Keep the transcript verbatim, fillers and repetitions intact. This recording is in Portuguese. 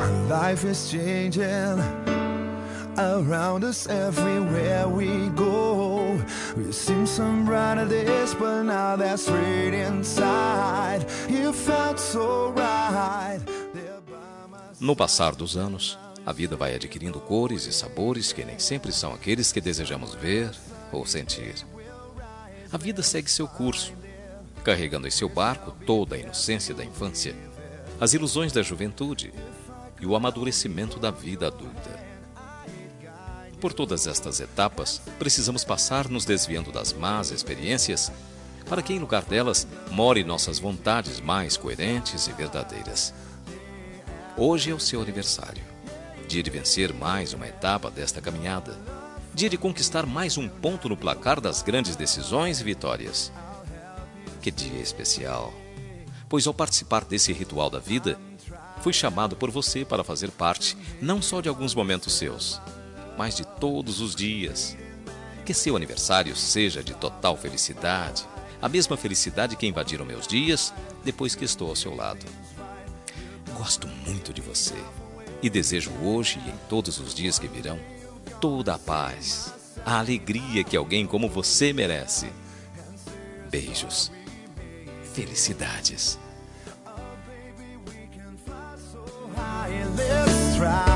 Life is changing around us everywhere we go. We've seen some brighter days, but now that's straight inside. You felt so right. No passar dos anos, a vida vai adquirindo cores e sabores que nem sempre são aqueles que desejamos ver ou sentir. A vida segue seu curso, carregando em seu barco toda a inocência da infância, as ilusões da juventude e o amadurecimento da vida adulta. Por todas estas etapas, precisamos passar nos desviando das más experiências para que em lugar delas more nossas vontades mais coerentes e verdadeiras. Hoje é o seu aniversário, dia de vencer mais uma etapa desta caminhada, dia de conquistar mais um ponto no placar das grandes decisões e vitórias. Que dia especial, pois ao participar desse ritual da vida, fui chamado por você para fazer parte não só de alguns momentos seus, mas de todos os dias. Que seu aniversário seja de total felicidade, a mesma felicidade que invadiram meus dias depois que estou ao seu lado. Gosto muito de você e desejo hoje e em todos os dias que virão toda a paz, a alegria que alguém como você merece. Beijos. Felicidades. Let's try.